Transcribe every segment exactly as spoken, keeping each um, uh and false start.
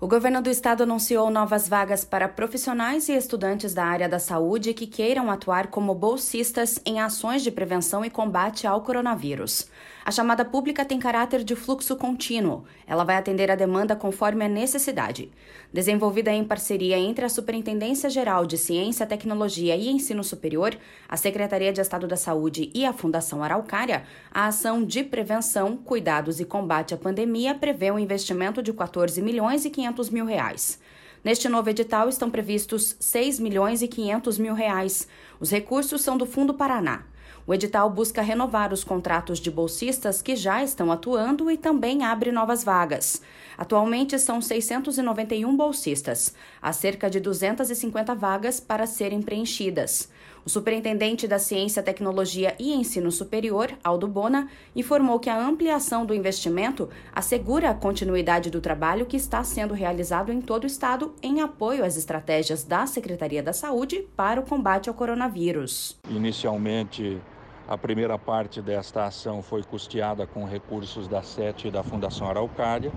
O governo do estado anunciou novas vagas para profissionais e estudantes da área da saúde que queiram atuar como bolsistas em ações de prevenção e combate ao coronavírus. A chamada pública tem caráter de fluxo contínuo. Ela vai atender a demanda conforme a necessidade. Desenvolvida em parceria entre a Superintendência Geral de Ciência, Tecnologia e Ensino Superior, a Secretaria de Estado da Saúde e a Fundação Araucária, a ação de prevenção, cuidados e combate à pandemia prevê um investimento de quatorze milhões e quinhentos mil reais. Neste novo edital estão previstos seis milhões e quinhentos mil reais. Os recursos são do Fundo Paraná. O edital busca renovar os contratos de bolsistas que já estão atuando e também abre novas vagas. Atualmente são seiscentos e noventa e um bolsistas. Há cerca de duzentas e cinquenta vagas para serem preenchidas. O superintendente da Ciência, Tecnologia e Ensino Superior, Aldo Bona, informou que a ampliação do investimento assegura a continuidade do trabalho que está sendo realizado em todo o estado em apoio às estratégias da Secretaria da Saúde para o combate ao coronavírus. Inicialmente, a primeira parte desta ação foi custeada com recursos da S E T e da Fundação Araucária.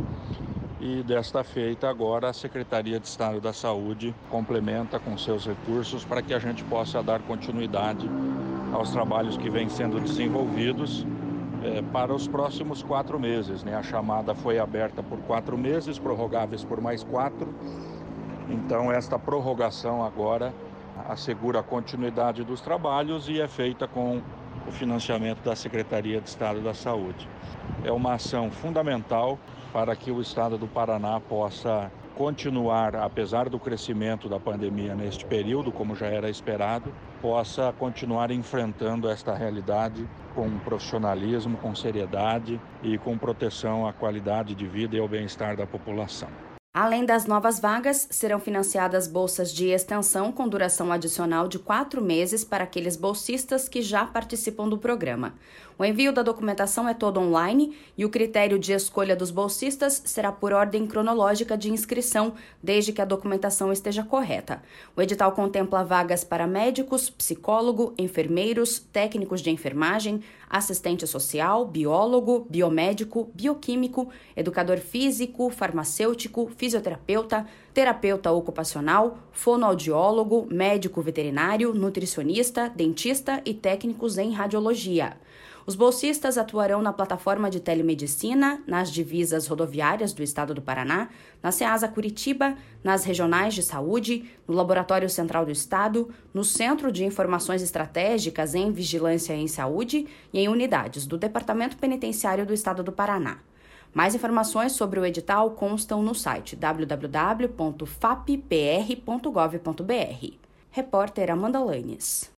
E desta feita, agora a Secretaria de Estado da Saúde complementa com seus recursos para que a gente possa dar continuidade aos trabalhos que vêm sendo desenvolvidos é, para os próximos quatro meses. Né? A chamada foi aberta por quatro meses, prorrogáveis por mais quatro. Então, esta prorrogação agora assegura a continuidade dos trabalhos e é feita com o financiamento da Secretaria de Estado da Saúde. É uma ação fundamental para que o estado do Paraná possa continuar, apesar do crescimento da pandemia neste período, como já era esperado, possa continuar enfrentando esta realidade com profissionalismo, com seriedade e com proteção à qualidade de vida e ao bem-estar da população. Além das novas vagas, serão financiadas bolsas de extensão com duração adicional de quatro meses para aqueles bolsistas que já participam do programa. O envio da documentação é todo online e o critério de escolha dos bolsistas será por ordem cronológica de inscrição, desde que a documentação esteja correta. O edital contempla vagas para médicos, psicólogo, enfermeiros, técnicos de enfermagem, assistente social, biólogo, biomédico, bioquímico, educador físico, farmacêutico, fisioterapeuta, terapeuta ocupacional, fonoaudiólogo, médico veterinário, nutricionista, dentista e técnicos em radiologia. Os bolsistas atuarão na plataforma de telemedicina, nas divisas rodoviárias do estado do Paraná, na Ceasa Curitiba, nas regionais de saúde, no Laboratório Central do Estado, no Centro de Informações Estratégicas em Vigilância em Saúde e em unidades do Departamento Penitenciário do Estado do Paraná. Mais informações sobre o edital constam no site w w w ponto f a p p r ponto gov ponto b r. Repórter Amanda Lanes.